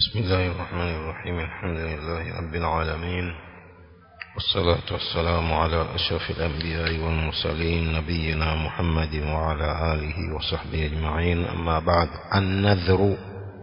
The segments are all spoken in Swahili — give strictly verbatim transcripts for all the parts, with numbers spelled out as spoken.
بسم الله الرحمن الرحيم. الحمد لله رب العالمين، والصلاة والسلام على أشرف الأنبياء والمرسلين نبينا محمد وعلى آله وصحبه أجمعين. أما بعد. النذر.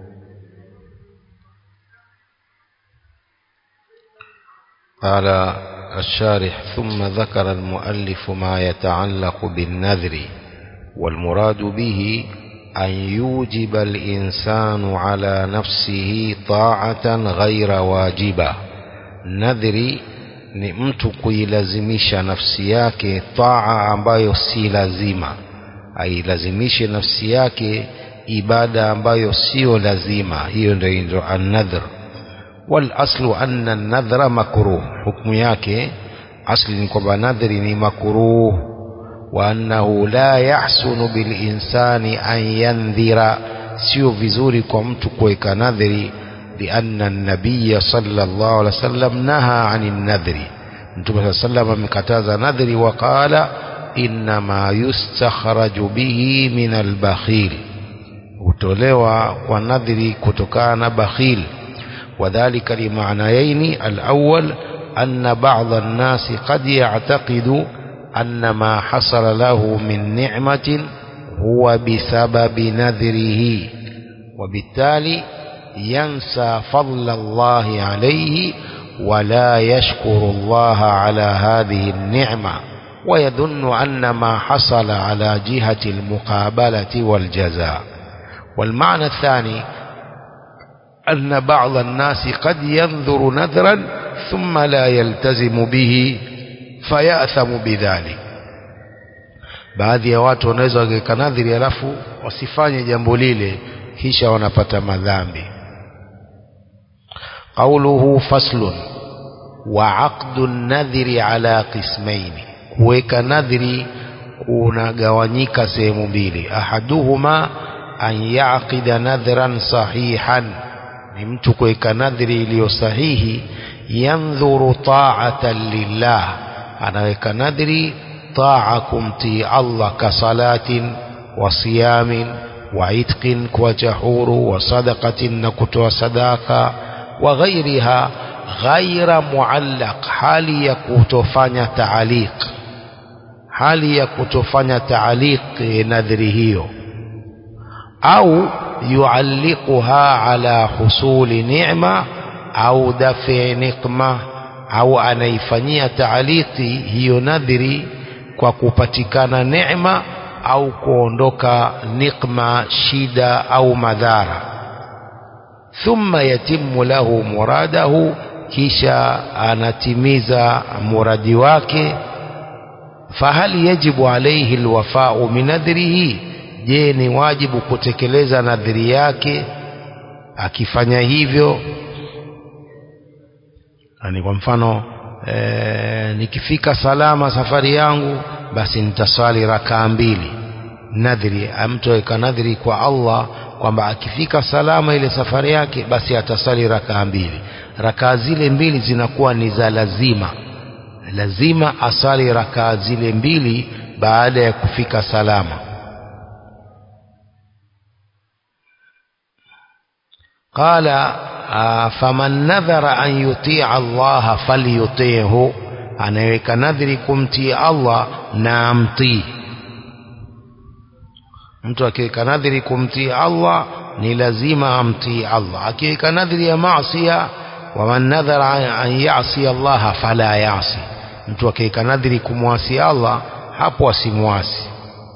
قال الشارح: ثم ذكر المؤلف ما يتعلق بالنذر، والمراد به أن يوجب الإنسان على نفسه طاعة غير واجبة. نذري ni mtu kuilazimisha nafsi yake taa ambayo si lazima, ailazimishe nafsi yake ibada ambayo sio lazima. Hiyo ndio an-nadhr. Wal aslu anna an-nadhra makruh, hukumu yake asli ni kwamba nadhri ni makruh, wa annahu la yahsunu bil insani an yandhira, sio vizuri kwa mtu kuweka nadhri. لأن النبي صلى الله عليه وسلم نهى عن النذر. Mtume صلى الله عليه وسلم amekataza nadhri, وقال إنما يستخرج به من البخيل, hutolewa kwa nadhri kutokana na bakhil. وذلك لمعنيين: الأول أن بعض الناس قد يعتقد أن ما حصل له من نعمة هو بسبب نذره، وبالتالي ينسى فضل الله عليه ولا يشكر الله على هذه النعمة، ويظن أن ما حصل على جهة المقابلة والجزاء. والمعنى الثاني أن بعض الناس قد ينذر نذرا ثم لا يلتزم به فيأثم بذلك. baadhi ya watu wanaweza waweka nadhiri alafu wasifanye jambo lile, kisha wanapata madhambi. قوله فصل: وعقد النذر على قسمين. kuweka nadhiri kunagawanyika sehemu mbili. ahaduhuma an yaqida nadhran sahihan, ni mtu kuweka nadhiri iliyo sahihi. yandhuru ta'atan lillah, anaweka nadhiri taa kumtii Allah, ka salatin wa siyamin wa itqin, kwa jahuru, wa sadaqatin, na kutoa sadaka, wa ghairiha ghaira muallaq, hali ya kutofanya taaliq, hali ya kutofanya taaliq nadhri hiyo, au yualliquha ala husuli ni'ma au dafi nikma, au anaifanyia taaliqi hiyo nadhri kwa kupatikana neema au kuondoka nikma, shida au madhara. thumma yatimmu lahu muradahu, kisha anatimiza muradi wake. fahal yajibu alayhi alwafa'u min nadhrihi, je ni wajibu kutekeleza nadhiri yake akifanya hivyo? Ani kwa mfano e, nikifika salama safari yangu basi nitaswali rakaa mbili. Nadhiri, mtu aweka nadhiri kwa Allah kwamba akifika salama ile safari yake basi atasali rakaa mbili. Rakaa zile mbili zinakuwa ni za lazima, lazima asali rakaa zile mbili baada ya kufika salama. qala faman nadhara an yuti'a Allah falyuti'hu, anaweka nadhiri kumtii Allah na amtii. mtu akiweka nadhiri kumtii Allah ni lazima amtii Allah. akiweka nadhiri ya maasiya, wa man nadhara an ya'si Allah fala ya'si, mtu akiweka nadhiri kumwasi Allah hapo asimwasi.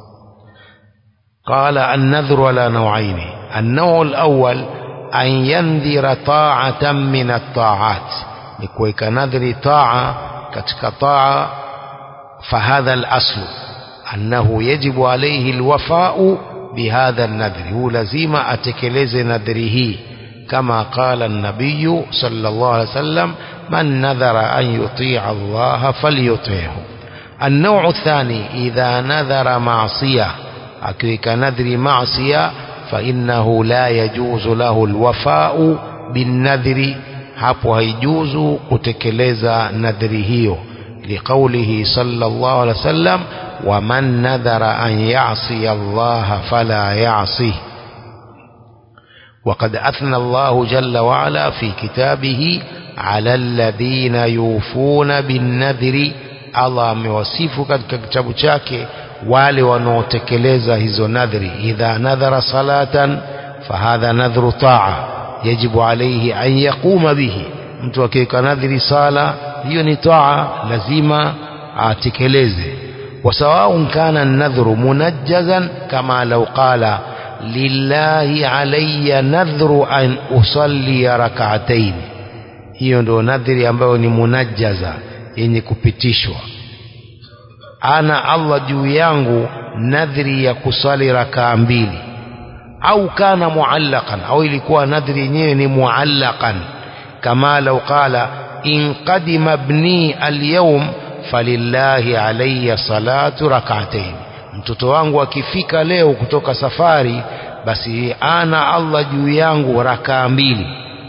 qala an-nadhru ala naw'aini. an-naw' al-awwal an yandhira ta'atan min at-ta'at, ni kuweka nadhiri ta'a katika ta'a. fahadha al-aslu أنه يجب عليه الوفاء بهذا النذر، هو لازم أتكلز نذره، كما قال النبي صلى الله عليه وسلم: من نذر أن يطيع الله فليطيعه. النوع الثاني إذا نذر معصية، أكيك نذر معصية، فإنه لا يجوز له الوفاء بالنذر، hapo haijuzu kutekeleza nadhiri hiyo, لقوله صلى الله عليه وسلم: ومن نذر أن يعصي الله فلا يعصيه. وقد أثنى الله جل وعلا في كتابه على الذين يوفون بالنذر. Allah amewasifu katika kitabu chake wale wanaotekeleza hizo nadhri. Idha nadhara salatan fahadha nadhru ta'a yajibu alayhi an yaquma bihi, mtu akiweka nadhri sala hiyo ni ta'a, lazima atekeleze. وسواء كان النذر منجزا كما لو قال لله علي نذر أن أصلي ركعتين، hiyo ndo nadhiri ambayo ni munajjaza, yenye kupitishwa. Ana Allah juu yangu nadhiri ya kusali rakaa mbili. Au kana muallaqan, au ilikuwa nadhiri yenyewe ni muallaqan, kama law qala in qadima ibni al-yawm falillahi alayya salatu rak'atayn, mtoto wangu akifika leo kutoka safari basi ana Allah juu yangu rakaa mbili.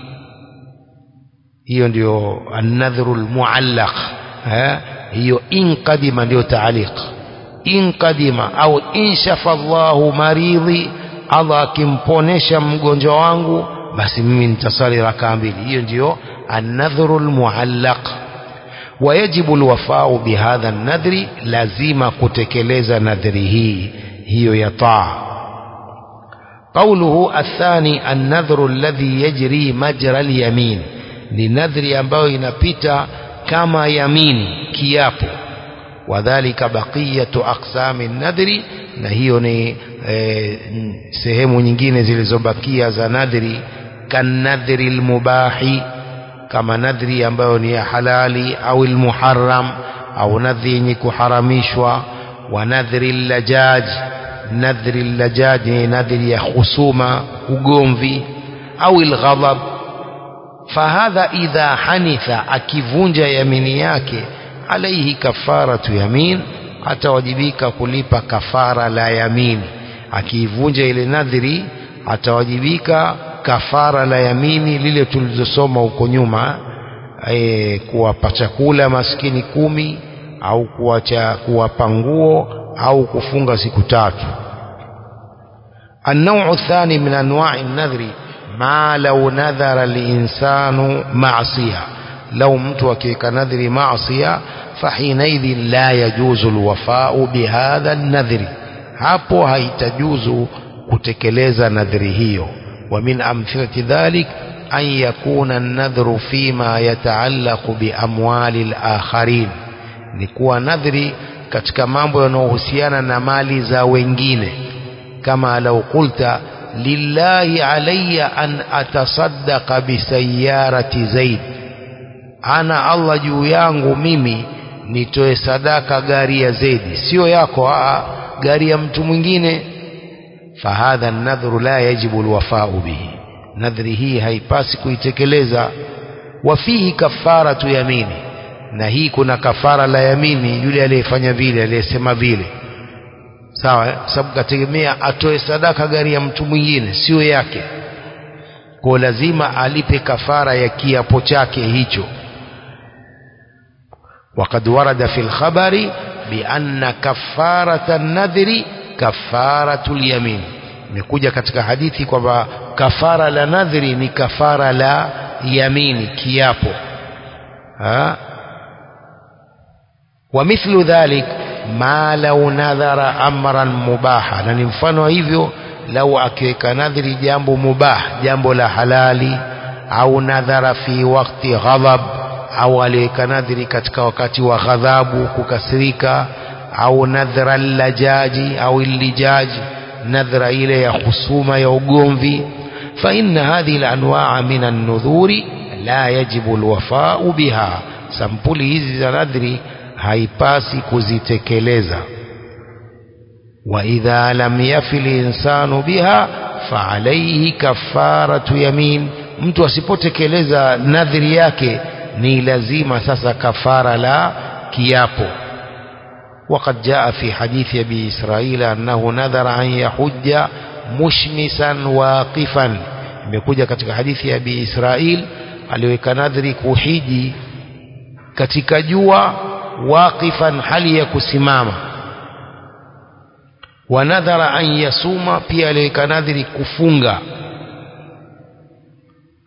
hiyo ndio an-nadhru al-muallaq. eh hiyo in qadima ndio taaliq, in qadima au in shafa Allahu maridhi, Allah akimponesha mgonjwa wangu basi mimi nitasali rakaa mbili. hiyo ndio an-nadhru al-muallaq. ويجب الوفاء بهذا النذر، لازم kutekeleza nadhri hii hiyo ya taa. قوله الثاني النذر الذي يجري مجرى اليمين، ni nadhri ambayo inapita kama yamini, kiapo. wadhālika baqiyatu aqsami an-nadhri, na hiyo ni e, sehemu nyingine zilizobakia za nadhri. kanadhri al-mubahi, kama nadhri ambayo ni ya halali, au al-muharram, au nadhri yenye kuharamishwa. wa nadhri al-lajaj, nadhri al-lajaj ni nadhri ya khusuma, ugomvi. au al-ghadab, fahadha idha hanitha, akivunja yamini yake, alaihi kafaratu yamin, atawajibika kulipa kafara la yamini. akivunja ile nadhri atawajibika kafara la yamini lile tulizosoma huko nyuma, e, kuwapa chakula maskini kumi, au kuwacha kuwapa nguo, au kufunga siku tatu. النوع الثاني من أنواع النذر ما لو نذر الإنسان معصية، لو mtu akiweka nadhri معصية فحينئذ لا يجوز الوفاء بهذا النذر، hapo haitajuzu kutekeleza nadhri hiyo. ومن أمثلة ذلك أن يكون النذر فيما يتعلق بأموال الآخرين، نكون nadhri katika mambo yanayohusiana na mali za wengine. kama lau qulta lillahi alayya an atasaddaqa bisayyarati Zaid, ana Allah juu yangu mimi nitoe sadaka gari ya Zaidi, sio yako, a gari ya mtu mwingine. fahadha an-nadhru la yajibu al-wafa'u bihi, nadhri hii haipasi kuitekeleza. wa fihi kafaratu yamini, na hii kuna kafara la yamini yule aliyefanya vile, aliyesema vile. sawa, sababu kategemea atoe sadaka gari ya mtu mwingine, sio yake, kwa lazima alipe kafara ya kiapo chake hicho. وقد ورد في الخبر بأن كفارة النذر كفارة اليمين، imekuja katika hadithi kwamba kafara la nadhri ni kafara la yamini, kiapo. ha ومثل ذلك ما لو نذر أمرا مباحا، na ni mfano hivyo lau akiweka nadhri jambo mubah, jambo la halali. au nadhara fi waqti ghadab, au aliweka nadhri katika wakati wa ghadhabu, kukasirika. au nadhra al-lajaji au al-lijaji, nadhra ile ya khusuma, ya ugomvi. fa inna hadhihi al-anwa'a min an-nudhuri la yajibu al-wafa'u biha, sampuli hizi za nadhri haipasi kuzitekeleza. wa idha lam yafil insanu biha fa alayhi kafaratu yamin, mtu asipotekeleza nadhri yake ni lazima sasa kafara la kiapo. وقد جاء في حديث أبي إسرائيل أنه نذر أن يحج مشمسا واقفا، imekuja katika hadithi ya Abi Israil aliweka nadhri kuhiji katika jua, waqifan, hali ya kusimama. wa nadhara an yasuma, pia aliweka nadhri kufunga.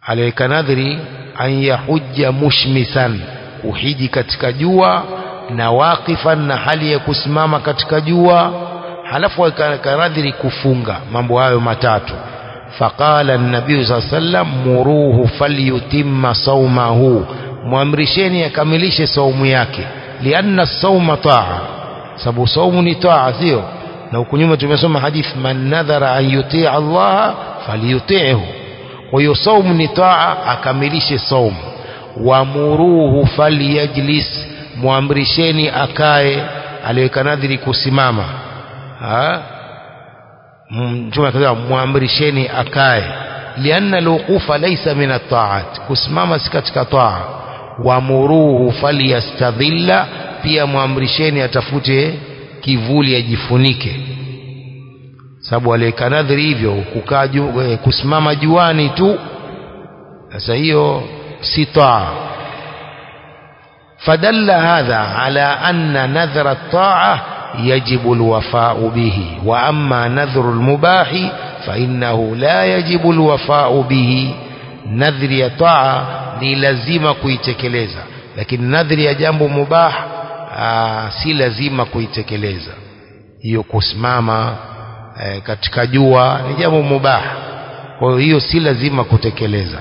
aliweka nadhiri an yahujja mushmisan, uhiji katika jua, na waqifan, na hali ya kusimama katika jua, halafu akaweka nadhiri kufunga. Mambo hayo matatu. Faqala an-nabii sallallahu alayhi wasallam muruhu falyutimma sawmahu, muamrisheni akamilishe saumu yake. Lianna as-sawma ta'a, sababu saumu ni ta'a, sio? Na huko nyuma tumesoma hadith man nadhara an yuti'a Allah falyuti'hu. Kwa hiyo saumu ni ta'a, akamilishe saumu. Wa muruhu falyajlis, muamrisheni akae, aliweka nadhiri kusimama. Ha? Mtume akasema muamrisheni akae. Lianna al-wuqufa laysa min at-ta'at, kusimama si katika ta'a. Wa muruhu falyastadhilla, pia muamrisheni atafute kivuli ajifunike, sababu aliweka nadhiri hivyo kukaa kusimama juani tu. Sasa hiyo si taa. Fadalla hadha ala anna nadhra at-ta'a yajibu al-wafa'u bihi, wa amma nadhru al-mubahi fa innahu la yajibu al-wafa'u bihi. Nadhri ya ta'a ni lazima kuitekeleza, lakini nadhri ya jambo mubah aa, si lazima kuitekeleza. Hiyo kusimama e, katika jua ni jambo mubah, kwa hiyo si lazima kutekeleza.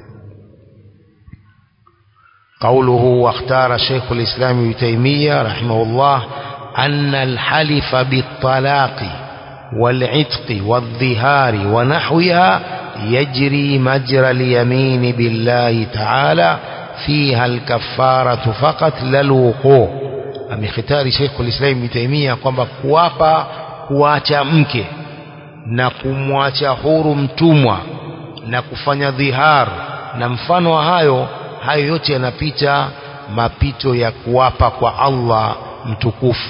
قوله واختار شيخ الإسلام ابن تيمية رحمه الله أن الحلف بالطلاق والعتق والظهار ونحوها يجري مجرى اليمين بالله تعالى فيها الكفارة فقط لا الوقوع. amekhitari Sheikh al-Islam Ibn Taymiyyah kwamba kuapa kuacha mke na kumwacha huru mtumwa na kufanya dhihar na mfano wa hayo, hayo yote yanapita mapito ya kuapa kwa Allah mtukufu.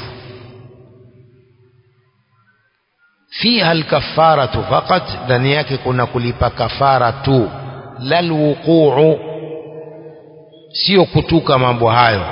Fiha al-kafaratu faqat, ndani yake kuna kulipa kafara tu, la al-wuquu, sio kutuka mambo hayo.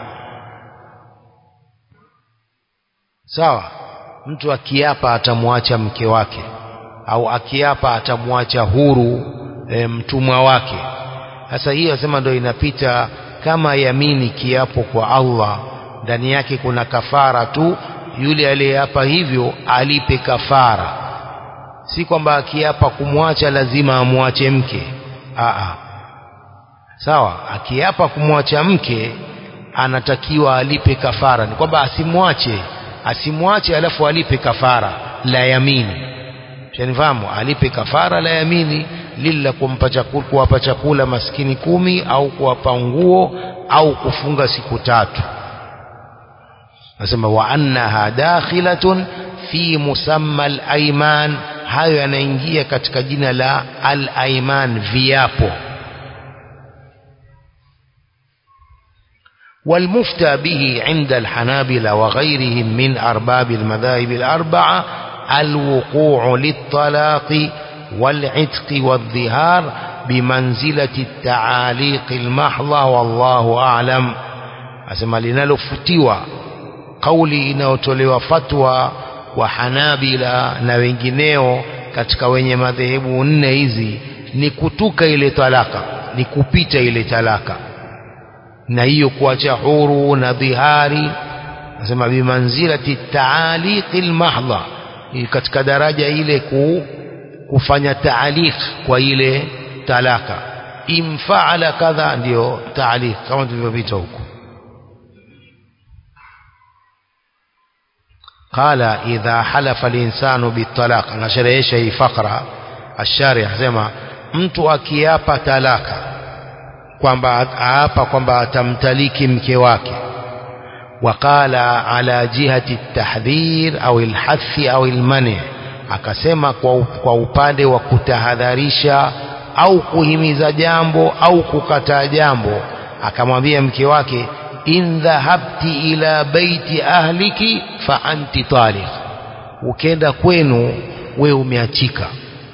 Sawa, mtu akiapa atamwacha mke wake au akiapa atamwacha huru e, mtumwa wake. Sasa hiyo nasema ndio inapita kama yamini kiapo kwa Allah, ndani yake kuna kafara tu. Yule aliyeapa hivyo alipe kafara, si kwamba akiapa kumwacha lazima amwache mke. Aa, sawa, akiapa kumwacha mke anatakiwa alipe kafara, ni kwamba asimwache asimwache alafu alipe kafara la yamini. Shanifahamu, alipe kafara la yamini, lila kumpa chakula, kuwapa chakula maskini kumi, au kuwapa nguo, au kufunga siku tatu. Nasema wa annaha dakhilatun fi musamma al-ayman, hayo yanaingia katika jina la al-ayman, viapo. والمفتى به عند الحنابلة وغيرهم من أرباب المذاهب الأربعة الوقوع للطلاق والعتق والظهار بمنزلة التعاليق المحضة والله أعلم. أسمى linalofuatiwa kauli inayotolewa fatwa wa Hanabila na wengineo katika wenye madhehebu nne hizi ni kutuka ile talaka, ni kupita ile talaka, na hiyo kuacha huru na dhihari. Nasema bimanzilati taaliq almahdha, katika daraja ile ku, kufanya taaliq kwa ile talaka. Imfaala kadha, ndio taaliq kama tulivyopita huko. Qala idha halafa al-insanu bitalaq, anasharehesha hii fakra الشارح sema mtu akiapa talaka, kwamba aapa kwamba atamtaliki mke wake, waqala ala jihati at-tahdhir au al-hathi au al-mani', akasema kwa, kwa upande wa kutahadharisha au kuhimiza jambo au kukataa jambo, akamwambia mke wake in dhahabti ila baiti ahliki fa anti taliq, ukenda kwenu we umeachika.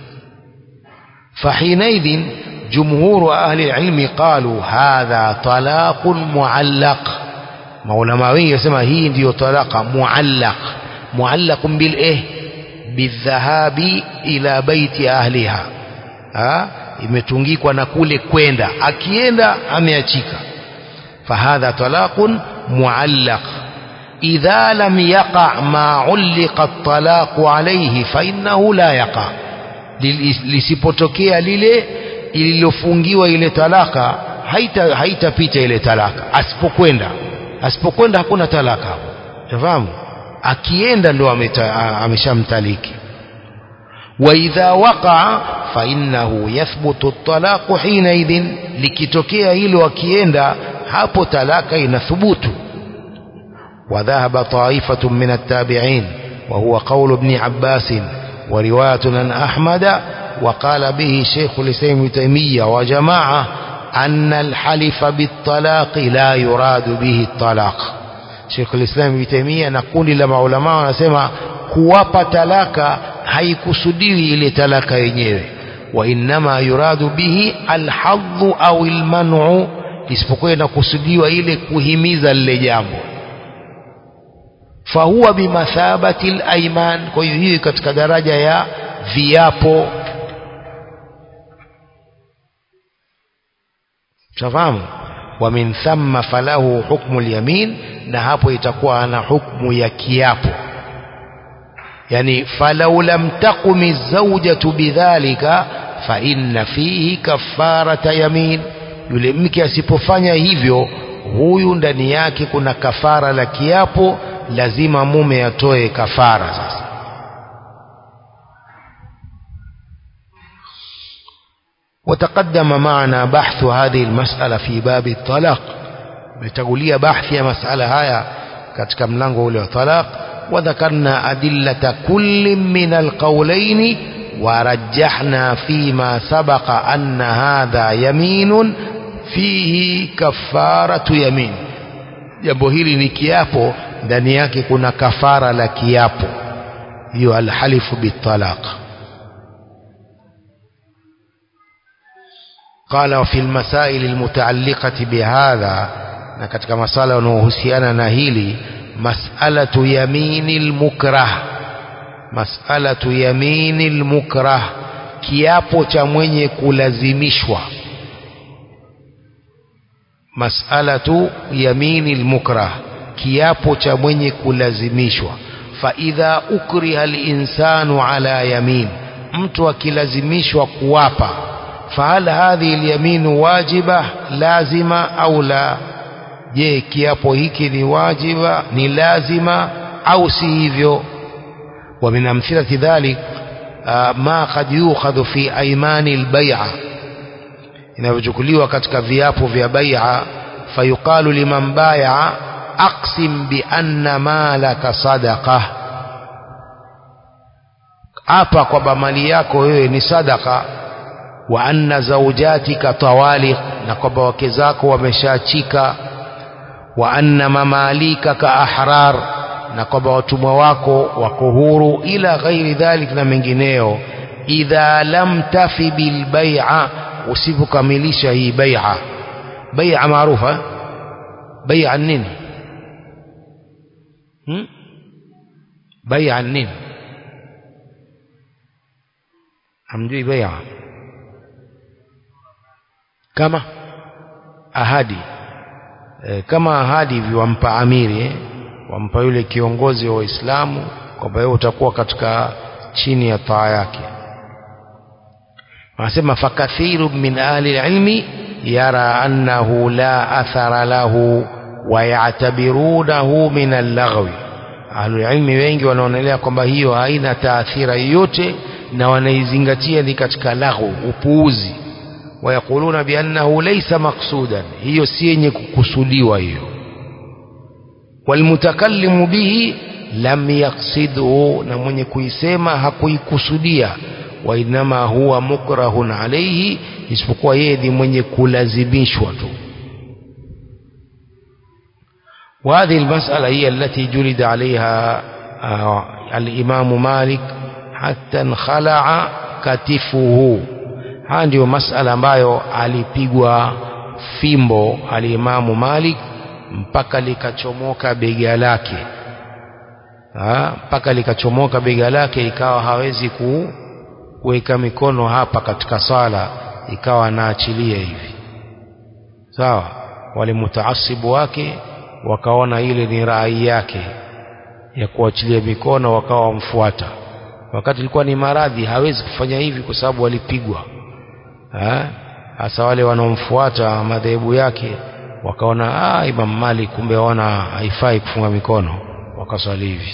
Fahinaidhin jumhuru ahli ilmi qalu hadha talaqun muallaq. Maulama wengi wasema hii ndiyo talaka muallaq. Muallaqun bil eh bidhahabi ila baiti ahliha, ha imetungikwa na kule kwenda, akienda ameachika. Fahadha talaqun muallaq idha lam yaqa ma ulliqa at-talaqu alayhi fa innahu la yaqa, lisipotokea lile ililofungiwa ile talaka haita haitapita ile talaka. Asipokwenda asipokwenda hakuna talaka hapo, unafahamu? Akienda ndo ameshamtaliki. Wa idha waqa fa innahu yathbutu at-talaqu hina idhin, likitokea hilo akienda hapo talaka inathubutu. Wa dhahaba ta'ifatun min at-tabi'in wa huwa qawlu ibn Abbas wa riwayatun an Ahmad wa qala bihi Shaykh al-Islam Ibn Taymiyyah wa jama'a anna al-halifa bit-talaqi la yuradu bihi at-talaq. Sheikh al-Islam Ibn Taymiyyah na kundi la maulama wanasema kuwapa talaka haikusudiwi ile talaka yenyewe, wa inma yuradu bihi al-hadhu au al-man'u, isipokuwa inakusudiwa ile kuhimiza lile jambo. Fahuwa bimathabati al-ayman, kwa hiyo hii katika daraja ya viapo. Tafahamu? Wa min thamma falahu hukmu al-yamin, na hapo itakuwa ana hukmu ya kiapo. Yani falau lam taqumi zawjatu bidhalika fa inna fihi kafarata yamin, yule mke asipofanya hivyo, huyu ndani yake kuna kafara la kiapo, lazima mume atoe kafara. Sasa وتقدم معنا بحث هذه المسألة في باب الطلاق، بتقولية بحث يا مسألة هاي katika mlango ule wa talaq. وذكرنا أدلة كل من القولين ورجحنا فيما سبق أن هذا يمين فيه كفارة يمين. jambo hili ni kiapo, ndani yake kuna kafara la kiapo, hiyo alhalifu bitalaq. قال وفي المسائل المتعلقة بهذا، na katika masala yanayohusiana na hili, mas'alatu yaminil mukrah, mas'alatu yaminil mukrah, kiapo cha mwenye kulazimishwa. Mas'alatu yaminil mukrah, kiapo cha mwenye kulazimishwa. Fa idha ukriha al-insanu ala yamin, mtu akilazimishwa kuwapa, فهل هذه اليمين واجبة لازمة أو لا؟ je, kiapo hiki ni wajiba, ni lazima au si hivyo? wa min amthilati dhalik ma qad yukhadhu fi aymani albay'a, inayochukuliwa katika viapo vya bai'a. Fayuqalu liman bai'a aqsim bi anna malaka sadaqah, hapa kwamba mali yako wewe ni sadaqa. Wa anna zawjatika tawaliq, na kwamba wake zako wameshaachika. Wa anna mamalika ka ahrar, na kwamba watumwa wako wako huru. Ila ghairi dhalik, na mengineo. Idha lam tafi bil bai'a, usipokamilisha hii bai'a. Bai'a maarufa, bai'a nini? hmm? bai'a nini? hamjui bai'a? kama ahadi e, kama ahadi hivi wampa amiri eh? wampa yule kiongozi wa Uislamu kwamba wewe utakuwa katika chini ya taa yake. Wanasema fakathiru min ahli ilmi yara annahu la athara lahu wa ya'tabirunahu min al-laghwi. Ahli ilmi wengi wanaonelea kwamba hiyo haina taathira yoyote, na wanaizingatia ni katika laghu, upuuzi. ويقولون بأنه ليس مقصودا، hiyo si yenye kukusudiwa hiyo. والمتكلم به لم يقصده، na mwenye kuisema hakuikusudia. وإنما هو مكره عليه، isipokuwa yeye ni mwenye kulazimishwa tu. وهذه المسألة هي التي جلد عليها الإمام مالك حتى انخلع كتفه. Haya ndio masala ambayo alipigwa fimbo alimamu Malik mpaka likachomoka bega lake, ha mpaka likachomoka bega lake, ikawa hawezi ku, kuweka mikono hapa katika sala, ikawa anaachilia hivi. Sawa, wale mutaasibu wake wakaona ile ni rai yake ya kuachilia mikono, wakawa wamfuata. Wakati ilikuwa ni maradhi hawezi kufanya hivi kwa sababu walipigwa. Eh? Hasa wale wanaomfuata madhehebu yake wakaona ah, Imam Malik kumbe waona haifai kufunga mikono, wakaswali hivi.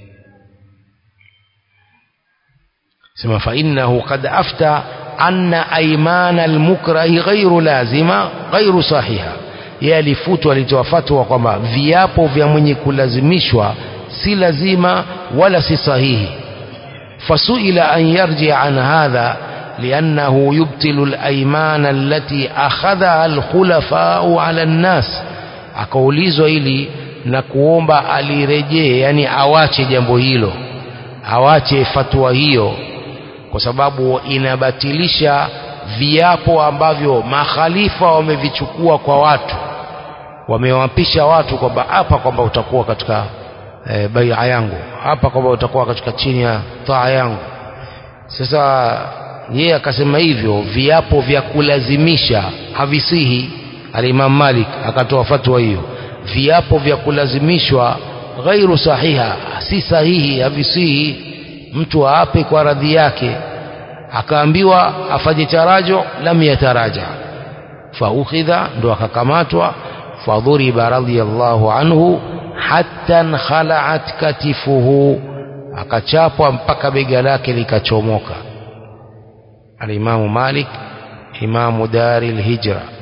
Sema fa innahu qad afta anna aymana almukrahi ghairu lazima ghairu sahiha. Yeye alifutwa, alitoa fatwa kwamba viapo vya mwenye kulazimishwa si lazima wala si sahihi. Fasuila an yarji an hadha لأنه يبطل الأيمان التي أخذها الخلفاء على الناس. akaulizwa ili na kuomba alirejee, yani awache jambo hilo, awache fatwa hiyo, kwa sababu inabatilisha viapo ambavyo makhalifa wamevichukua kwa watu, wamewapisha watu kwamba hapa kwamba utakuwa katika e, bai'a yangu, hapa kwamba utakuwa katika chini ya taa yangu. Sasa yeye akasema hivyo viapo vya kulazimisha havisihi. Al-Imam Malik akatoa fatwa hiyo, viapo vya kulazimishwa ghairu sahiha, si sahihi, havisihi, mtu aape kwa radhi yake. Akaambiwa afanye tarajo, lam yataraja, faukhidha, ndo akakamatwa, fadhuriba radiyallahu anhu hatta khala'at katifuhu, akachapwa mpaka bega lake likachomoka. Al-Imam Malik imamu dari al-hijra.